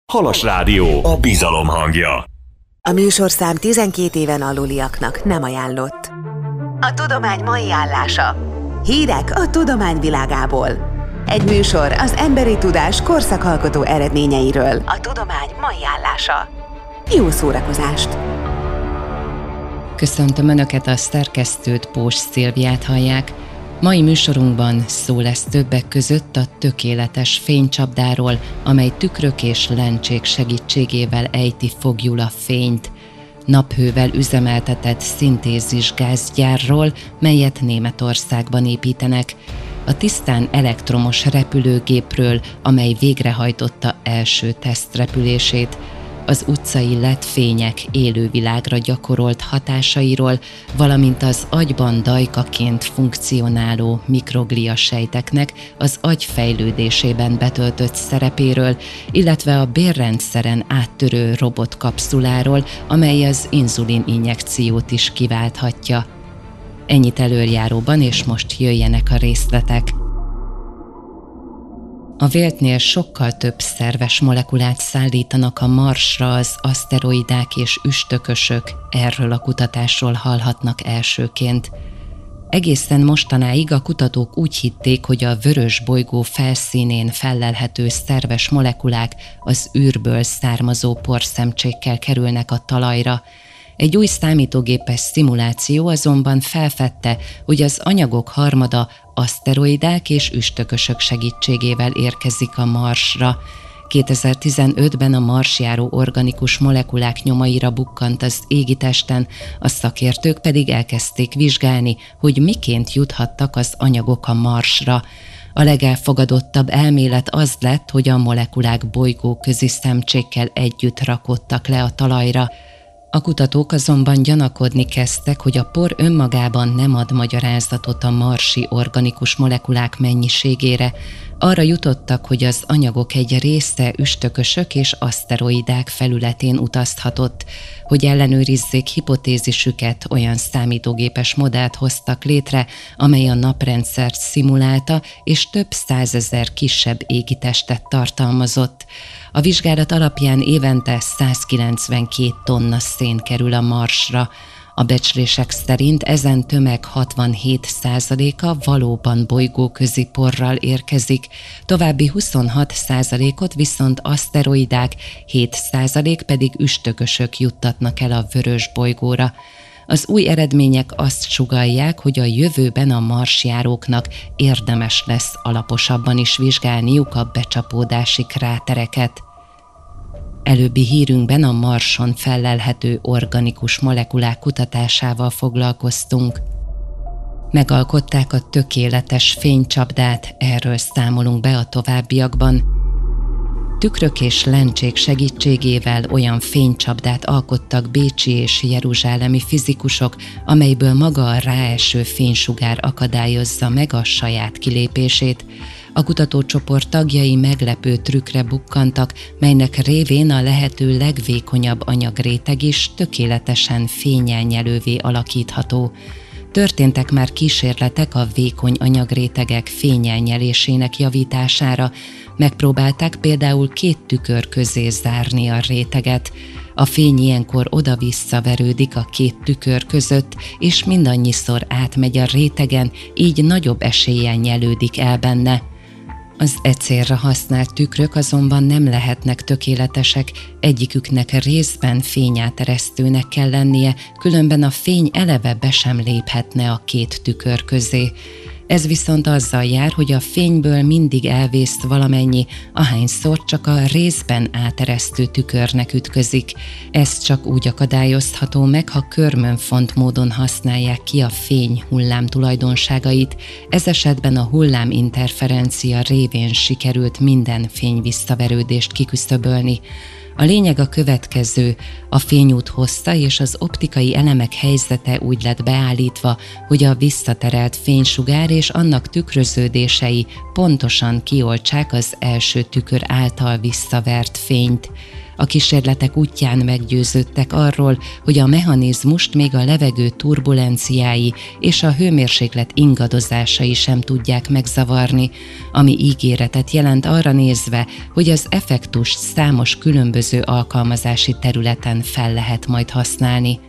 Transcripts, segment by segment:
Halas Rádió, a bizalom hangja. A műsorszám 12 éven aluliaknak nem ajánlott. A tudomány mai állása. Hírek a tudomány világából. Egy műsor az emberi tudás korszakalkotó eredményeiről. A tudomány mai állása. Jó szórakozást! Köszöntöm Önöket, a szerkesztőt, Pós Szilviát hallják. Mai műsorunkban szó lesz többek között a tökéletes fénycsapdáról, amely tükrök és lencsék segítségével ejti foglyul a fényt. Naphővel üzemeltetett szintézis gázgyárról, melyet Németországban építenek. A tisztán elektromos repülőgépről, amely végrehajtotta első tesztrepülését. Az utcai LED-fények élővilágra gyakorolt hatásairól, valamint az agyban dajkaként funkcionáló mikroglia sejteknek az agy fejlődésében betöltött szerepéről, illetve a bélrendszeren áttörő robotkapszuláról, amely az inzulin-injekciót is kiválthatja. Ennyit előjáróban, és most jöjjenek a részletek. A véltnél sokkal több szerves molekulát szállítanak a Marsra az aszteroidák és üstökösök, erről a kutatásról hallhatnak elsőként. Egészen mostanáig a kutatók úgy hitték, hogy a vörös bolygó felszínén fellelhető szerves molekulák az űrből származó porszemcsékkel kerülnek a talajra. Egy új számítógépes szimuláció azonban felfedte, hogy az anyagok harmada aszteroidák és üstökösök segítségével érkezik a Marsra. 2015-ben a marsjáró organikus molekulák nyomaira bukkant az égitesten, a szakértők pedig elkezdték vizsgálni, hogy miként juthattak az anyagok a Marsra. A legelfogadottabb elmélet az lett, hogy a molekulák bolygóközi szemcsékkel együtt rakódtak le a talajra. A kutatók azonban gyanakodni kezdtek, hogy a por önmagában nem ad magyarázatot a marsi organikus molekulák mennyiségére. Arra jutottak, hogy az anyagok egy része üstökösök és aszteroidák felületén utazhatott. Hogy ellenőrizzék hipotézisüket, olyan számítógépes modellt hoztak létre, amely a naprendszert szimulálta, és több százezer kisebb égitestet tartalmazott. A vizsgálat alapján évente 192 tonna szén kerül a Marsra. A becslések szerint ezen tömeg 67%-a valóban bolygóközi porral érkezik, további 26%-ot viszont aszteroidák, 7% pedig üstökösök juttatnak el a vörös bolygóra. Az új eredmények azt sugallják, hogy a jövőben a marsjáróknak érdemes lesz alaposabban is vizsgálniuk a becsapódási krátereket. Előbbi hírünkben a Marson fellelhető organikus molekulák kutatásával foglalkoztunk. Megalkották a tökéletes fénycsapdát, erről számolunk be a továbbiakban. Tükrök és lencsék segítségével olyan fénycsapdát alkottak bécsi és jeruzsálemi fizikusok, amelyből maga a ráeső fénysugár akadályozza meg a saját kilépését. A kutatócsoport tagjai meglepő trükkre bukkantak, melynek révén a lehető legvékonyabb anyagréteg is tökéletesen fénnyelnyelővé alakítható. Történtek már kísérletek a vékony anyagrétegek fénnyelnyelésének javítására, megpróbálták például 2 tükör közé zárni a réteget. A fény ilyenkor oda-vissza verődik a 2 tükör között, és mindannyiszor átmegy a rétegen, így nagyobb eséllyel nyelődik el benne. Az e célra használt tükrök azonban nem lehetnek tökéletesek, egyiküknek részben fényáteresztőnek kell lennie, különben a fény eleve be sem léphetne a 2 tükör közé. Ez viszont azzal jár, hogy a fényből mindig elvész valamennyi, ahányszor csak a részben áteresztő tükörnek ütközik. Ez csak úgy akadályozható meg, ha körmönfont módon használják ki a fény hullám tulajdonságait. Ez esetben a hulláminterferencia révén sikerült minden fényvisszaverődést kiküszöbölni. A lényeg a következő, a fényút hossza és az optikai elemek helyzete úgy lett beállítva, hogy a visszaterelt fénysugár és annak tükröződései pontosan kioltsák az első tükör által visszavert fényt. A kísérletek útján meggyőződtek arról, hogy a mechanizmust még a levegő turbulenciái és a hőmérséklet ingadozásai sem tudják megzavarni, ami ígéretet jelent arra nézve, hogy az effektust számos különböző alkalmazási területen fel lehet majd használni.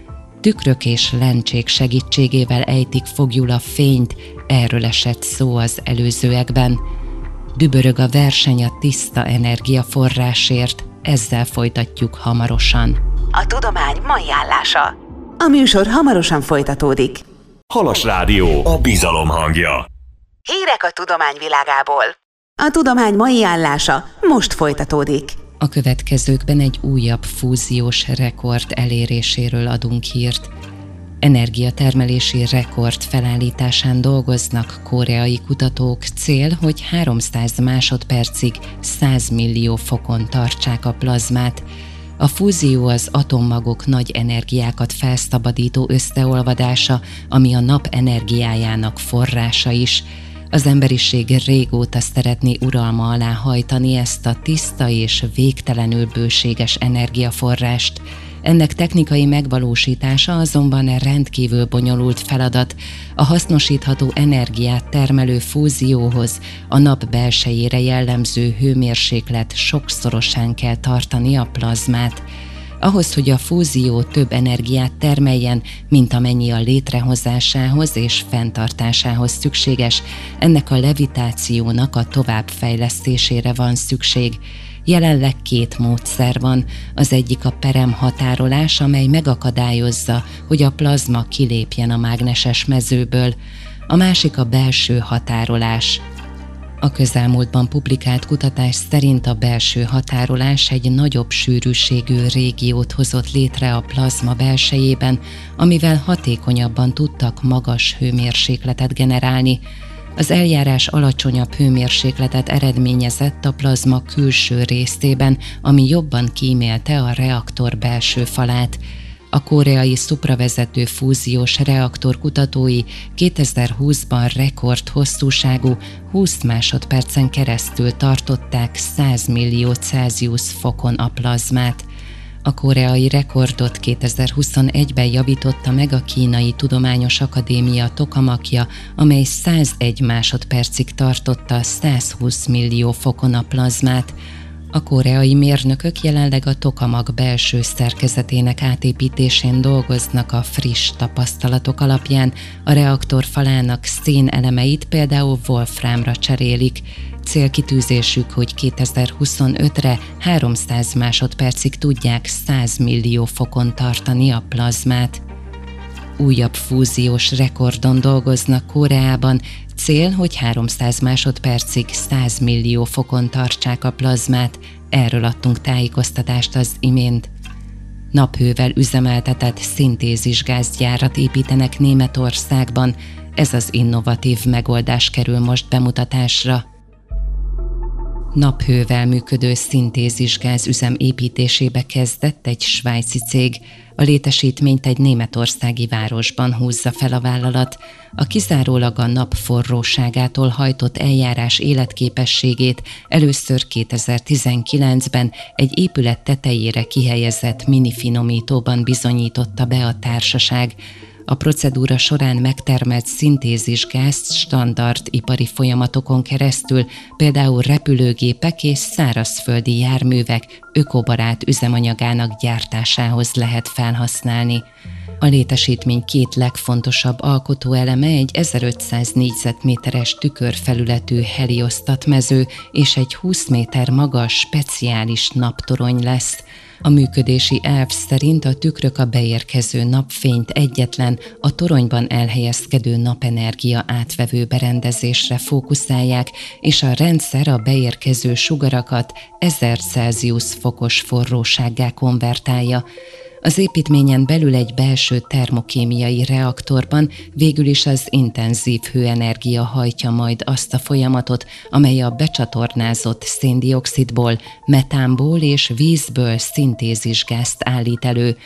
Tükrök és lencsék segítségével ejtik foglyul a fényt, erről esett szó az előzőekben. Dübörög a verseny a tiszta energiaforrásért, ezzel folytatjuk hamarosan. A tudomány mai állása. A műsor hamarosan folytatódik. Halas Rádió, a bizalom hangja. Hírek a tudomány világából. A tudomány mai állása most folytatódik. A következőkben egy újabb fúziós rekord eléréséről adunk hírt. Energiatermelési rekord felállításán dolgoznak koreai kutatók, cél, hogy 300 másodpercig 100 millió fokon tartsák a plazmát. A fúzió az atommagok nagy energiákat felszabadító összeolvadása, ami a nap energiájának forrása is. Az emberiség régóta szeretné uralma alá hajtani ezt a tiszta és végtelenül bőséges energiaforrást. Ennek technikai megvalósítása azonban rendkívül bonyolult feladat. A hasznosítható energiát termelő fúzióhoz a nap belsejére jellemző hőmérséklet sokszorosán kell tartani a plazmát. Ahhoz, hogy a fúzió több energiát termeljen, mint amennyi a létrehozásához és fenntartásához szükséges, ennek a levitációnak a továbbfejlesztésére van szükség. Jelenleg 2 módszer van, az egyik a peremhatárolás, amely megakadályozza, hogy a plazma kilépjen a mágneses mezőből, a másik a belső határolás. A közelmúltban publikált kutatás szerint a belső határolás egy nagyobb sűrűségű régiót hozott létre a plazma belsejében, amivel hatékonyabban tudtak magas hőmérsékletet generálni. Az eljárás alacsonyabb hőmérsékletet eredményezett a plazma külső részében, ami jobban kímélte a reaktor belső falát. A koreai szupravezető fúziós reaktor kutatói 2020-ban rekord hosszúságú 20 másodpercen keresztül tartották 100 millió Celsius fokon a plazmát. A koreai rekordot 2021-ben javította meg a Kínai Tudományos Akadémia tokamakja, amely 101 másodpercig tartotta 120 millió fokon a plazmát. A koreai mérnökök jelenleg a tokamak belső szerkezetének átépítésén dolgoznak a friss tapasztalatok alapján, a reaktor falának szénelemeit például wolframra cserélik. Célkitűzésük, hogy 2025-re 300 másodpercig tudják 100 millió fokon tartani a plazmát. Újabb fúziós rekordon dolgoznak Koreában, cél, hogy 300 másodpercig 100 millió fokon tartsák a plazmát, erről adtunk tájékoztatást az imént. Naphővel üzemeltetett szintézisgázgyárat építenek Németországban, ez az innovatív megoldás kerül most bemutatásra. Naphővel működő szintézisgáz üzem építésébe kezdett egy svájci cég. A létesítményt egy németországi városban húzza fel a vállalat. A kizárólag a nap forróságától hajtott eljárás életképességét először 2019-ben egy épület tetejére kihelyezett minifinomítóban bizonyította be a társaság. A procedúra során megtermelt szintézisgázt standard ipari folyamatokon keresztül, például repülőgépek és szárazföldi járművek ökobarát üzemanyagának gyártásához lehet felhasználni. A létesítmény 2 legfontosabb alkotóeleme egy 1500 négyzetméteres tükörfelületű heliosztatmező és egy 20 méter magas speciális naptorony lesz. A működési elv szerint a tükrök a beérkező napfényt egyetlen, a toronyban elhelyezkedő napenergia átvevő berendezésre fókuszálják, és a rendszer a beérkező sugarakat 1000 Celsius fokos forrósággá konvertálja. Az építményen belül egy belső termokémiai reaktorban végül is az intenzív hőenergia hajtja majd azt a folyamatot, amely a becsatornázott széndioxidból, metánból és vízből szintézisgázt állít elő.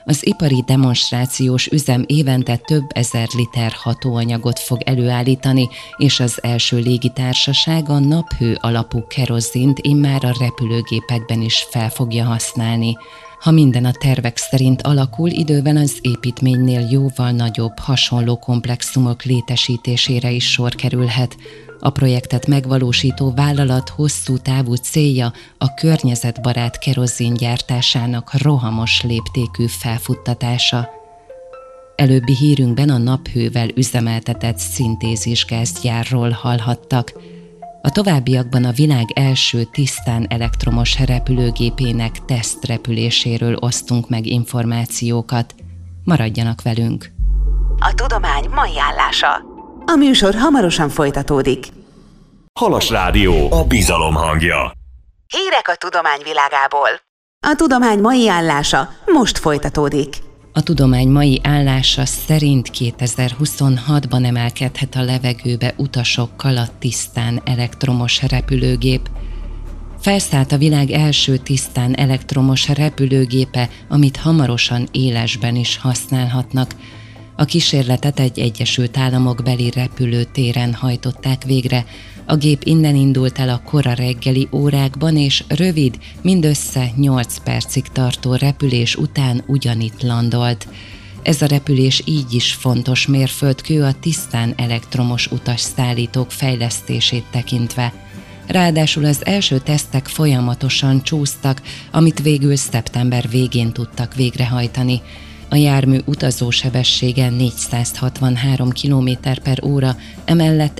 Az ipari demonstrációs üzem évente több ezer liter hatóanyagot fog előállítani, és az első légitársaság a naphő alapú kerozint immár a repülőgépekben is fel fogja használni. Ha minden a tervek szerint alakul, időben az építménynél jóval nagyobb, hasonló komplexumok létesítésére is sor kerülhet. A projektet megvalósító vállalat hosszú távú célja a környezetbarát kerozin gyártásának rohamos léptékű felfuttatása. Előbbi hírünkben a naphővel üzemeltetett szintézisgázgyárról hallhattak. A továbbiakban a világ első tisztán elektromos repülőgépének tesztrepüléséről osztunk meg információkat. Maradjanak velünk! A tudomány mai állása. A műsor hamarosan folytatódik. Halas Rádió, a bizalom hangja. Hírek a tudomány világából. A tudomány mai állása most folytatódik. A tudomány mai állása szerint 2026-ban emelkedhet a levegőbe utasokkal a tisztán elektromos repülőgép. Felszállt a világ első tisztán elektromos repülőgépe, amit hamarosan élesben is használhatnak. A kísérletet egy Egyesült Államok beli repülőtéren hajtották végre. A gép innen indult el a kora reggeli órákban, és rövid, mindössze 8 percig tartó repülés után ugyanitt landolt. Ez a repülés így is fontos mérföldkő a tisztán elektromos utasszállítók fejlesztését tekintve. Ráadásul az első tesztek folyamatosan csúsztak, amit végül szeptember végén tudtak végrehajtani. A jármű utazósebessége 463 km/h, emellett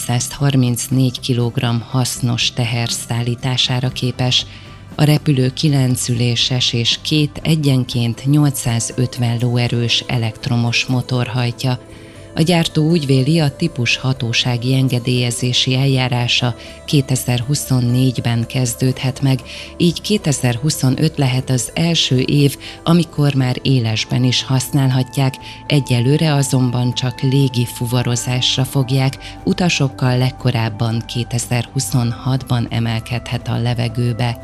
1134 kg hasznos teher szállítására képes. A repülő 9 üléses és 2 egyenként 850 lóerős elektromos motor hajtja. A gyártó úgy véli, a típus hatósági engedélyezési eljárása 2024-ben kezdődhet meg, így 2025 lehet az első év, amikor már élesben is használhatják, egyelőre azonban csak légi fuvarozásra fogják, utasokkal legkorábban 2026-ban emelkedhet a levegőbe.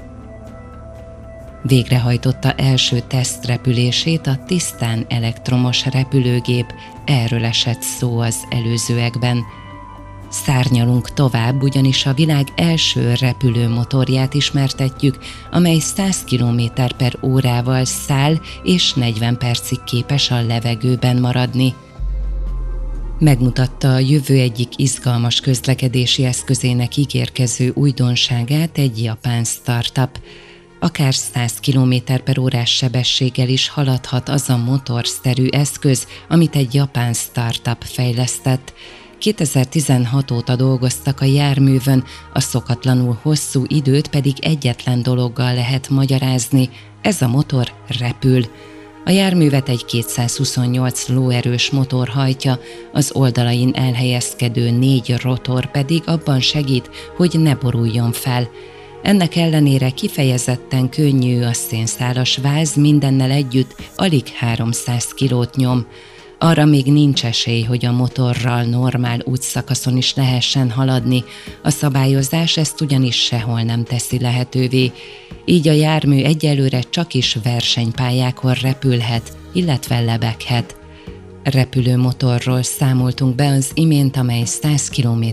Végrehajtotta első tesztrepülését a tisztán elektromos repülőgép, erről esett szó az előzőekben. Szárnyalunk tovább, ugyanis a világ első repülőmotorját ismertetjük, amely 100 km/h száll és 40 percig képes a levegőben maradni. Megmutatta a jövő egyik izgalmas közlekedési eszközének ígérkező újdonságát egy japán startup. Akár 100 km/h sebességgel is haladhat az a motorszerű eszköz, amit egy japán startup fejlesztett. 2016 óta dolgoztak a járművön, a szokatlanul hosszú időt pedig egyetlen dologgal lehet magyarázni, ez a motor repül. A járművet egy 228 lóerős motor hajtja, az oldalain elhelyezkedő 4 rotor pedig abban segít, hogy ne boruljon fel. Ennek ellenére kifejezetten könnyű a szénszálas váz, mindennel együtt alig 300 kilót nyom. Arra még nincs esély, hogy a motorral normál útszakaszon is lehessen haladni, a szabályozás ezt ugyanis sehol nem teszi lehetővé. Így a jármű egyelőre csak is versenypályákon repülhet, illetve lebeghet. Repülőmotorról számoltunk be az imént, amely 100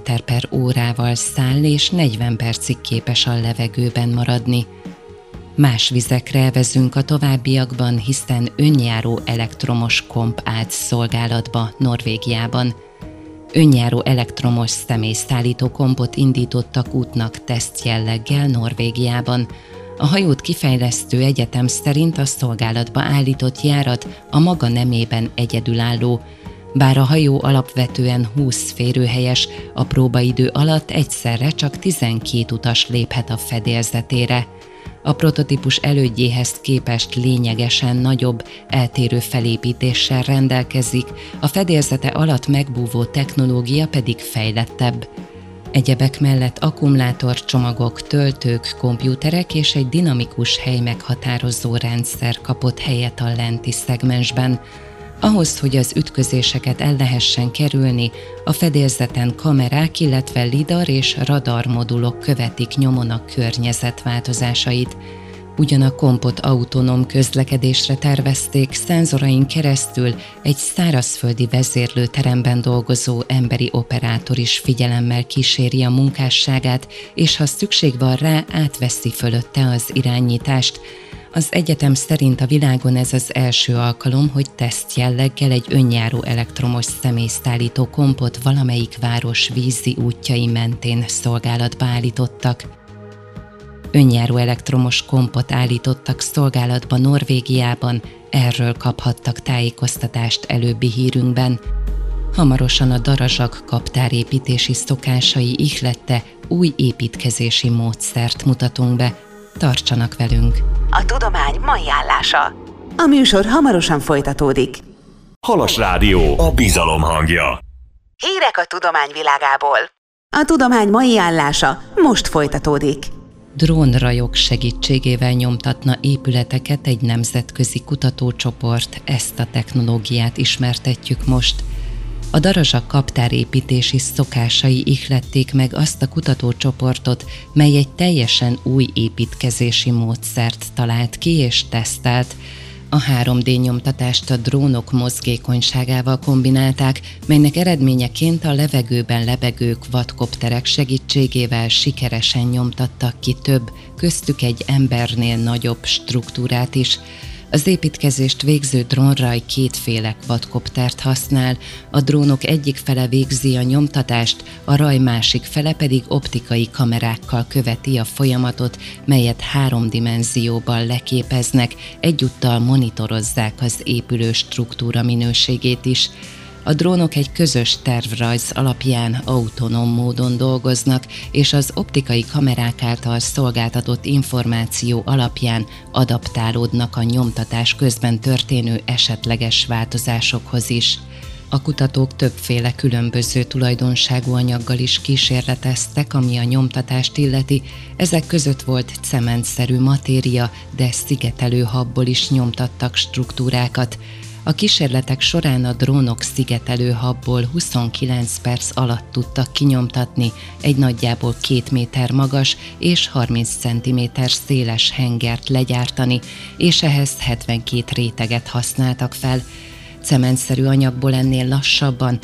km/h száll és 40 percig képes a levegőben maradni. Más vizekre elvezünk a továbbiakban, hiszen önjáró elektromos komp állt szolgálatba Norvégiában. Önjáró elektromos személyszállító kompot indítottak útnak tesztjelleggel Norvégiában. A hajót kifejlesztő egyetem szerint a szolgálatba állított járat a maga nemében egyedülálló. Bár a hajó alapvetően 20 férőhelyes, a próbaidő alatt egyszerre csak 12 utas léphet a fedélzetére. A prototípus elődjéhez képest lényegesen nagyobb, eltérő felépítéssel rendelkezik, a fedélzete alatt megbúvó technológia pedig fejlettebb. Egyebek mellett akkumulátorcsomagok, töltők, kompjúterek és egy dinamikus helymeghatározó rendszer kapott helyet a lenti szegmensben. Ahhoz, hogy az ütközéseket el lehessen kerülni, a fedélzeten kamerák, illetve lidar és radar modulok követik nyomon a környezet változásait. Ugyan a kompot autonóm közlekedésre tervezték, szenzorain keresztül egy szárazföldi vezérlőteremben dolgozó emberi operátor is figyelemmel kíséri a munkásságát, és ha szükség van rá, átveszi fölötte az irányítást. Az egyetem szerint a világon ez az első alkalom, hogy teszt jelleggel egy önjáró elektromos személyszállító kompot valamelyik város vízi útjai mentén szolgálatba állítottak. Önjáró elektromos kompot állítottak szolgálatba Norvégiában, erről kaphattak tájékoztatást előbbi hírünkben. Hamarosan a darazsak kaptárépítési szokásai ihlette új építkezési módszert mutatunk be. Tartsanak velünk! A tudomány mai állása. A műsor hamarosan folytatódik. Halas Rádió, a bizalom hangja. Hírek a tudomány világából. A tudomány mai állása most folytatódik. Drónrajok segítségével nyomtatna épületeket egy nemzetközi kutatócsoport, ezt a technológiát ismertetjük most. A darazsak kaptárépítési szokásai ihlették meg azt a kutatócsoportot, mely egy teljesen új építkezési módszert talált ki és tesztelt. A 3D nyomtatást a drónok mozgékonyságával kombinálták, melynek eredményeként a levegőben lebegő quadcopterek segítségével sikeresen nyomtattak ki több, köztük egy embernél nagyobb struktúrát is. Az építkezést végző drónraj kétféle quadcoptert használ, a drónok egyik fele végzi a nyomtatást, a raj másik fele pedig optikai kamerákkal követi a folyamatot, melyet 3 dimenzióban leképeznek, egyúttal monitorozzák az épülő struktúra minőségét is. A drónok egy közös tervrajz alapján autonóm módon dolgoznak, és az optikai kamerák által szolgáltatott információ alapján adaptálódnak a nyomtatás közben történő esetleges változásokhoz is. A kutatók többféle különböző tulajdonságú anyaggal is kísérleteztek, ami a nyomtatást illeti. Ezek között volt cementszerű matéria, de szigetelő habból is nyomtattak struktúrákat. A kísérletek során a drónok szigetelő habból 29 perc alatt tudtak kinyomtatni egy nagyjából 2 méter magas és 30 cm széles hengert legyártani, és ehhez 72 réteget használtak fel. Cementszerű anyagból ennél lassabban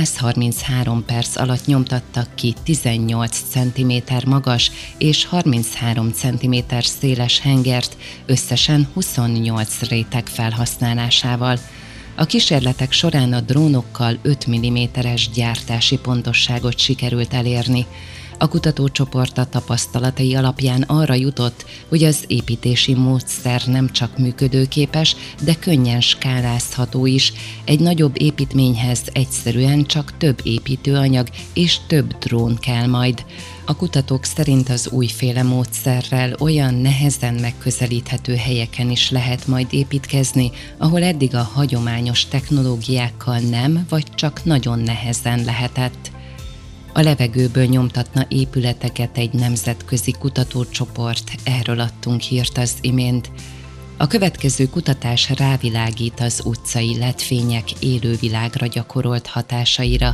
133 perc alatt nyomtattak ki 18 cm magas és 33 cm széles hengert, összesen 28 réteg felhasználásával. A kísérletek során a drónokkal 5 mm-es gyártási pontosságot sikerült elérni. A kutatócsoport a tapasztalatai alapján arra jutott, hogy az építési módszer nem csak működőképes, de könnyen skálázható is. Egy nagyobb építményhez egyszerűen csak több építőanyag és több drón kell majd. A kutatók szerint az újféle módszerrel olyan nehezen megközelíthető helyeken is lehet majd építkezni, ahol eddig a hagyományos technológiákkal nem, vagy csak nagyon nehezen lehetett. A levegőből nyomtatna épületeket egy nemzetközi kutatócsoport, erről adtunk hírt az imént. A következő kutatás rávilágít az utcai LED-fények élővilágra gyakorolt hatásaira.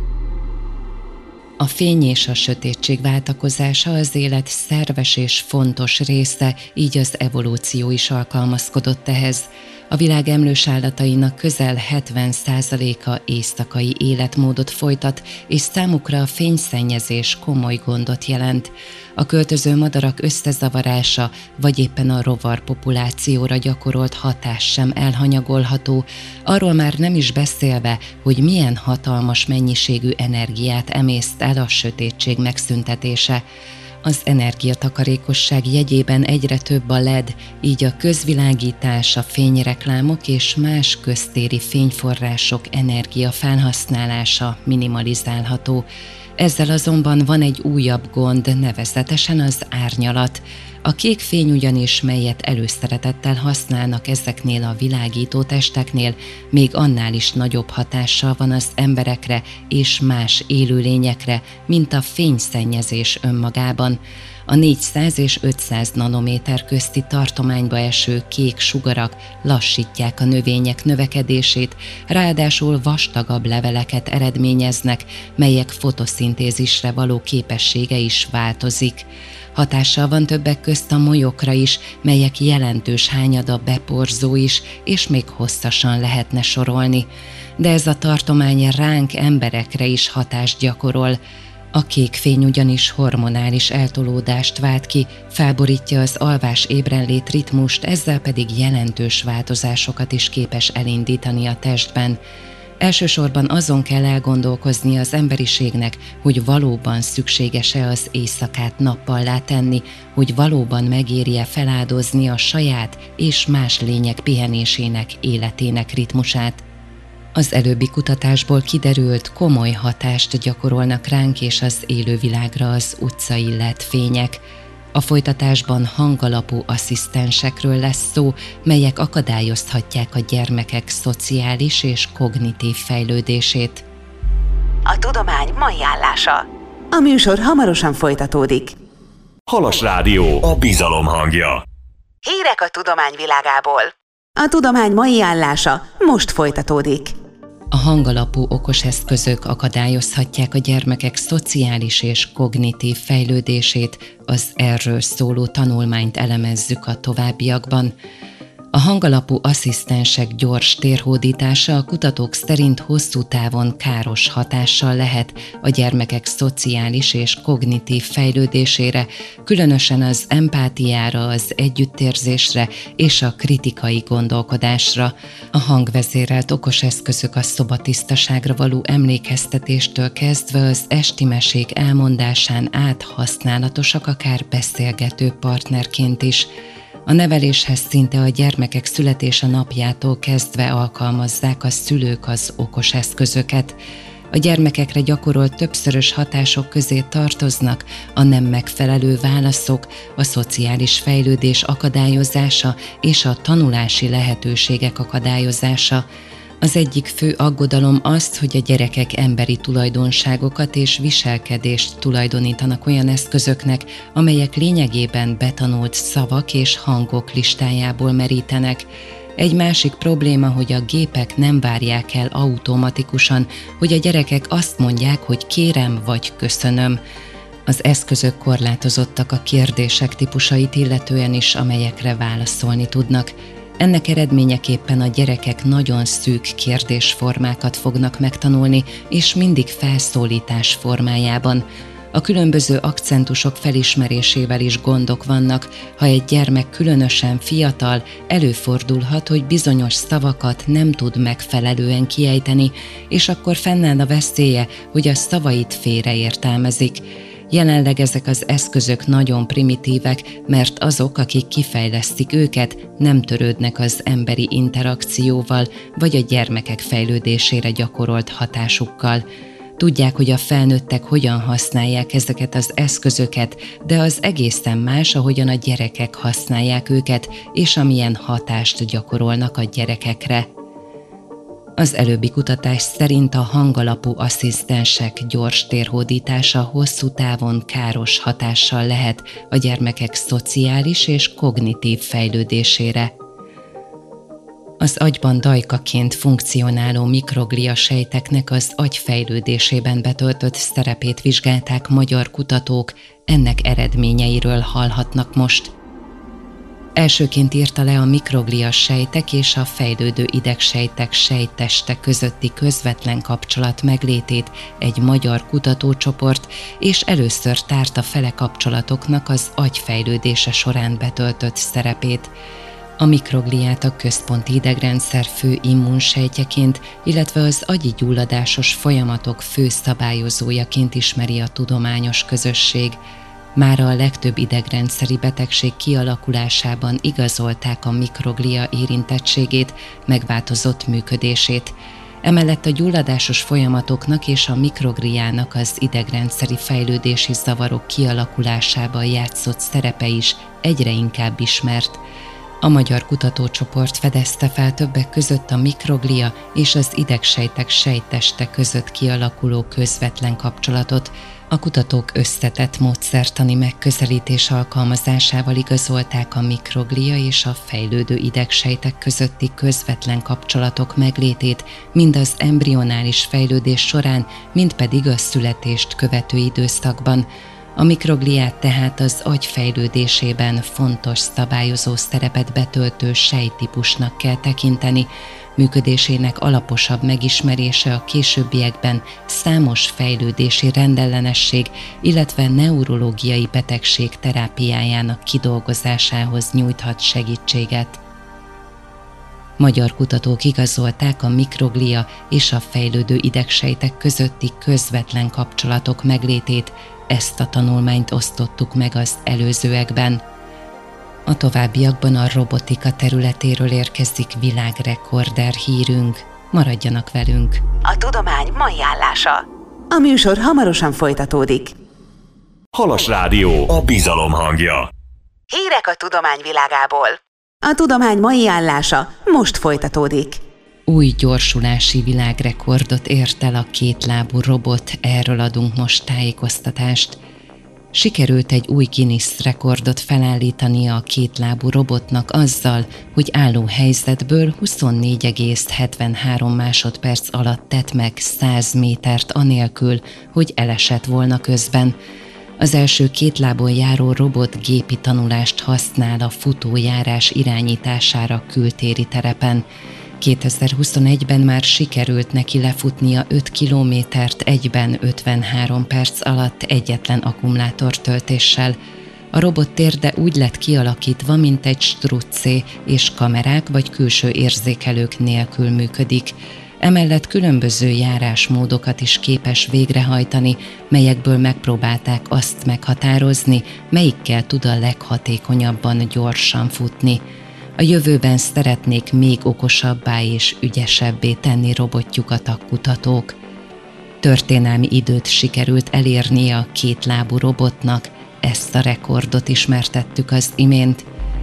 A fény és a sötétség váltakozása az élet szerves és fontos része, így az evolúció is alkalmazkodott ehhez. A világ emlős állatainak közel 70%-a éjszakai életmódot folytat, és számukra a fényszennyezés komoly gondot jelent. A költöző madarak összezavarása, vagy éppen a rovarpopulációra gyakorolt hatás sem elhanyagolható, arról már nem is beszélve, hogy milyen hatalmas mennyiségű energiát emészt el a sötétség megszüntetése. Az energiatakarékosság jegyében egyre több a LED, így a közvilágítás, a fényreklámok és más köztéri fényforrások energiafelhasználása minimalizálható. Ezzel azonban van egy újabb gond, nevezetesen az árnyalat. A kék fény ugyanis, melyet előszeretettel használnak ezeknél a világító testeknél, még annál is nagyobb hatással van az emberekre és más élőlényekre, mint a fényszennyezés önmagában. A 400 és 500 nanométer közti tartományba eső kék sugarak lassítják a növények növekedését, ráadásul vastagabb leveleket eredményeznek, melyek fotoszintézisre való képessége is változik. Hatással van többek közt a molyokra is, melyek jelentős hányada beporzó is, és még hosszasan lehetne sorolni. De ez a tartomány ránk, emberekre is hatást gyakorol. A kék fény ugyanis hormonális eltolódást vált ki, felborítja az alvás-ébrenlét ritmust, ezzel pedig jelentős változásokat is képes elindítani a testben. Elsősorban azon kell elgondolkozni az emberiségnek, hogy valóban szükséges-e az éjszakát nappallá tenni, hogy valóban megéri-e feláldozni a saját és más lények pihenésének, életének ritmusát. Az előbbi kutatásból kiderült, komoly hatást gyakorolnak ránk és az élővilágra az utcai LED-fények. A folytatásban hangalapú asszisztensekről lesz szó, melyek akadályozhatják a gyermekek szociális és kognitív fejlődését. A tudomány mai állása. A műsor hamarosan folytatódik. Halas Rádió, a bizalom hangja. Hírek a tudomány világából. A tudomány mai állása most folytatódik. A hangalapú okoseszközök akadályozhatják a gyermekek szociális és kognitív fejlődését, az erről szóló tanulmányt elemezzük a továbbiakban. A hangalapú asszisztensek gyors térhódítása a kutatók szerint hosszú távon káros hatással lehet a gyermekek szociális és kognitív fejlődésére, különösen az empátiára, az együttérzésre és a kritikai gondolkodásra. A hangvezérelt okoseszközök a szobatisztaságra való emlékeztetéstől kezdve az esti mesék elmondásán át használatosak akár beszélgető partnerként is. A neveléshez szinte a gyermekek születése napjától kezdve alkalmazzák a szülők az okos eszközöket. A gyermekekre gyakorolt többszörös hatások közé tartoznak a nem megfelelő válaszok, a szociális fejlődés akadályozása és a tanulási lehetőségek akadályozása. Az egyik fő aggodalom az, hogy a gyerekek emberi tulajdonságokat és viselkedést tulajdonítanak olyan eszközöknek, amelyek lényegében betanult szavak és hangok listájából merítenek. Egy másik probléma, hogy a gépek nem várják el automatikusan, hogy a gyerekek azt mondják, hogy kérem vagy köszönöm. Az eszközök korlátozottak a kérdések típusait illetően is, amelyekre válaszolni tudnak. Ennek eredményeképpen a gyerekek nagyon szűk kérdésformákat fognak megtanulni, és mindig felszólítás formájában. A különböző akcentusok felismerésével is gondok vannak. Ha egy gyermek különösen fiatal, előfordulhat, hogy bizonyos szavakat nem tud megfelelően kiejteni, és akkor fennáll a veszélye, hogy a szavait félreértelmezik. Jelenleg ezek az eszközök nagyon primitívek, mert azok, akik kifejlesztik őket, nem törődnek az emberi interakcióval, vagy a gyermekek fejlődésére gyakorolt hatásukkal. Tudják, hogy a felnőttek hogyan használják ezeket az eszközöket, de az egészen más, ahogyan a gyerekek használják őket, és amilyen hatást gyakorolnak a gyerekekre. Az előbbi kutatás szerint a hangalapú asszisztensek gyors térhódítása hosszú távon káros hatással lehet a gyermekek szociális és kognitív fejlődésére. Az agyban dajkaként funkcionáló mikroglia sejteknek az agy fejlődésében betöltött szerepét vizsgálták magyar kutatók, ennek eredményeiről hallhatnak most. Elsőként írta le a mikroglia sejtek és a fejlődő idegsejtek sejtteste közötti közvetlen kapcsolat meglétét egy magyar kutatócsoport, és először tárta fel kapcsolatoknak az agy fejlődése során betöltött szerepét. A mikrogliát a központi idegrendszer fő immunsejtjeként, illetve az agyi gyulladásos folyamatok fő szabályozójaként ismeri a tudományos közösség. Mára a legtöbb idegrendszeri betegség kialakulásában igazolták a mikroglia érintettségét, megváltozott működését. Emellett a gyulladásos folyamatoknak és a mikrogliának az idegrendszeri fejlődési zavarok kialakulásában játszott szerepe is egyre inkább ismert. A magyar kutatócsoport fedezte fel többek között a mikroglia és az idegsejtek sejtteste között kialakuló közvetlen kapcsolatot. A kutatók összetett módszertani megközelítés alkalmazásával igazolták a mikroglia és a fejlődő idegsejtek közötti közvetlen kapcsolatok meglétét mind az embrionális fejlődés során, mind pedig a születést követő időszakban. A mikrogliát tehát az agy fejlődésében fontos szabályozó szerepet betöltő sejttípusnak kell tekinteni, működésének alaposabb megismerése a későbbiekben számos fejlődési rendellenesség, illetve neurológiai betegség terápiájának kidolgozásához nyújthat segítséget. Magyar kutatók igazolták a mikroglia és a fejlődő idegsejtek közötti közvetlen kapcsolatok meglétét, ezt a tanulmányt osztottuk meg az előzőekben. A továbbiakban a robotika területéről érkezik világrekorder hírünk. Maradjanak velünk! A tudomány mai állása. A műsor hamarosan folytatódik. Halas Rádió, a bizalom hangja. Hírek a tudomány világából. A tudomány mai állása most folytatódik. Új gyorsulási világrekordot ért el a kétlábú robot, erről adunk most tájékoztatást. Sikerült egy új Guinness rekordot felállítania a kétlábú robotnak azzal, hogy álló helyzetből 24,73 másodperc alatt tett meg 100 métert anélkül, hogy elesett volna közben. Az első két lábon járó robot gépi tanulást használ a futójárás irányítására kültéri terepen. 2021-ben már sikerült neki lefutnia 5 kilométert egyben 53 perc alatt egyetlen akkumulátortöltéssel. A robot térde úgy lett kialakítva, mint egy struccé, és kamerák vagy külső érzékelők nélkül működik. Emellett különböző járásmódokat is képes végrehajtani, melyekből megpróbálták azt meghatározni, melyikkel tud a leghatékonyabban gyorsan futni. A jövőben szeretnék még okosabbá és ügyesebbé tenni robotjukat a kutatók. Történelmi időt sikerült elérnie a kétlábú robotnak, ezt a rekordot ismertettük az imént.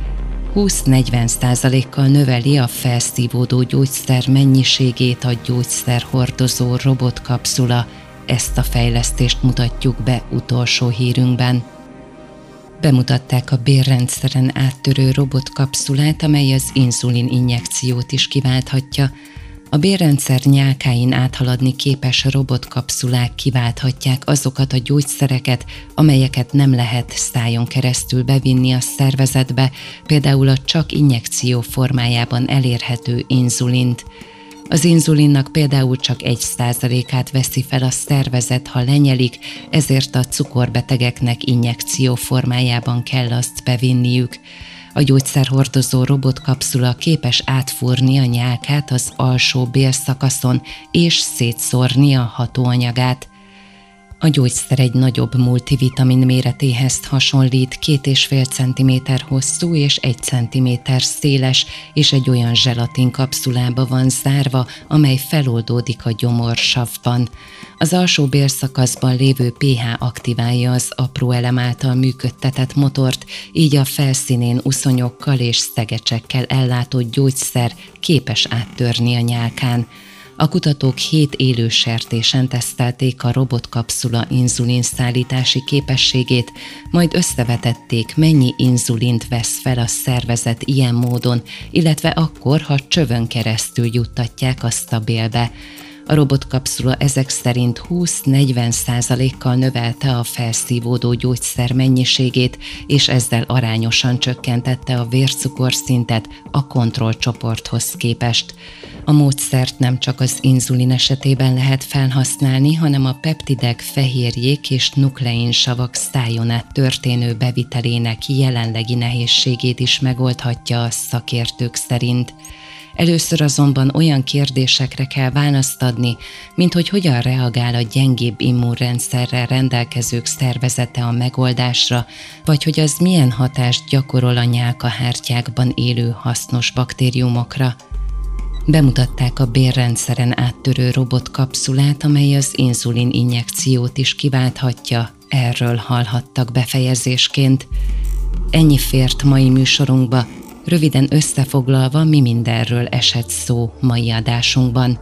20-40%-kal növeli a felszívódó gyógyszer mennyiségét a gyógyszerhordozó robotkapszula, ezt a fejlesztést mutatjuk be utolsó hírünkben. Bemutatták a bélrendszeren áttörő robotkapszulát, amely az inzulin injekciót is kiválthatja. A bélrendszer nyálkáin áthaladni képes robotkapszulák kiválthatják azokat a gyógyszereket, amelyeket nem lehet szájon keresztül bevinni a szervezetbe, például a csak injekció formájában elérhető inzulint. Az inzulinnak például csak 1%-át veszi fel a szervezet, ha lenyelik, ezért a cukorbetegeknek injekció formájában kell azt bevinniük. A gyógyszerhordozó robotkapszula képes átfúrni a nyálkát az alsó bélszakaszon és szétszórni a hatóanyagát. A gyógyszer egy nagyobb multivitamin méretéhez hasonlít, 2,5 cm hosszú és 1 cm széles, és egy olyan zselatin kapszulába van zárva, amely feloldódik a gyomorsavban. Az alsó bélszakaszban lévő pH aktiválja az apró elem által működtetett motort, így a felszínén uszonyokkal és szegecsekkel ellátott gyógyszer képes áttörni a nyálkán. A kutatók 7 élő sertésen tesztelték a robotkapszula inzulinszállítási képességét, majd összevetették, mennyi inzulint vesz fel a szervezet ilyen módon, illetve akkor, ha csövön keresztül juttatják azt a bélbe. A robotkapszula ezek szerint 20-40%-kal növelte a felszívódó gyógyszer mennyiségét, és ezzel arányosan csökkentette a vércukorszintet a kontrollcsoporthoz képest. A módszert nem csak az inzulin esetében lehet felhasználni, hanem a peptidek, fehérjék és nukleinsavak szájon át történő bevitelének jelenlegi nehézségét is megoldhatja a szakértők szerint. Először azonban olyan kérdésekre kell választ adni, mint hogy hogyan reagál a gyengébb immunrendszerrel rendelkezők szervezete a megoldásra, vagy hogy az milyen hatást gyakorol a nyálkahártyákban élő hasznos baktériumokra. Bemutatták a bélrendszeren áttörő robotkapszulát, amely az inzulin injekciót is kiválthatja, erről hallhattak befejezésként. Ennyi fért mai műsorunkba. Röviden összefoglalva, mi mindenről esett szó mai adásunkban.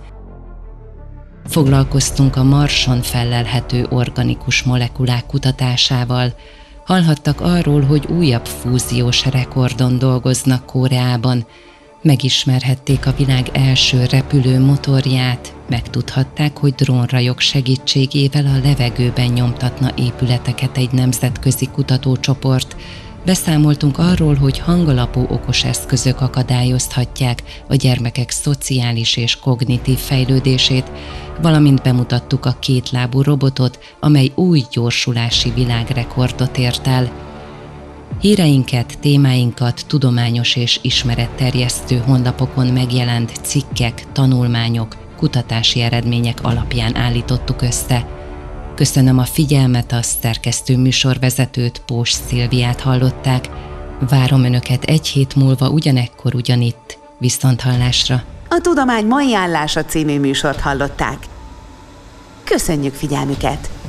Foglalkoztunk a Marson fellelhető organikus molekulák kutatásával. Hallhattak arról, hogy újabb fúziós rekordon dolgoznak Koreában. Megismerhették a világ első repülő motorját, megtudhatták, hogy drónrajok segítségével a levegőben nyomtatna épületeket egy nemzetközi kutatócsoport. Beszámoltunk arról, hogy hangalapú okos eszközök akadályozhatják a gyermekek szociális és kognitív fejlődését, valamint bemutattuk a kétlábú robotot, amely új gyorsulási világrekordot ért el. Híreinket, témáinkat tudományos és ismeretterjesztő honlapokon megjelent cikkek, tanulmányok, kutatási eredmények alapján állítottuk össze. Köszönöm a figyelmet, a szerkesztő műsorvezetőt, Pós Szilviát hallották. Várom Önöket egy hét múlva ugyanekkor ugyanitt. Viszonthallásra! A Tudomány mai állása című műsort hallották. Köszönjük figyelmüket!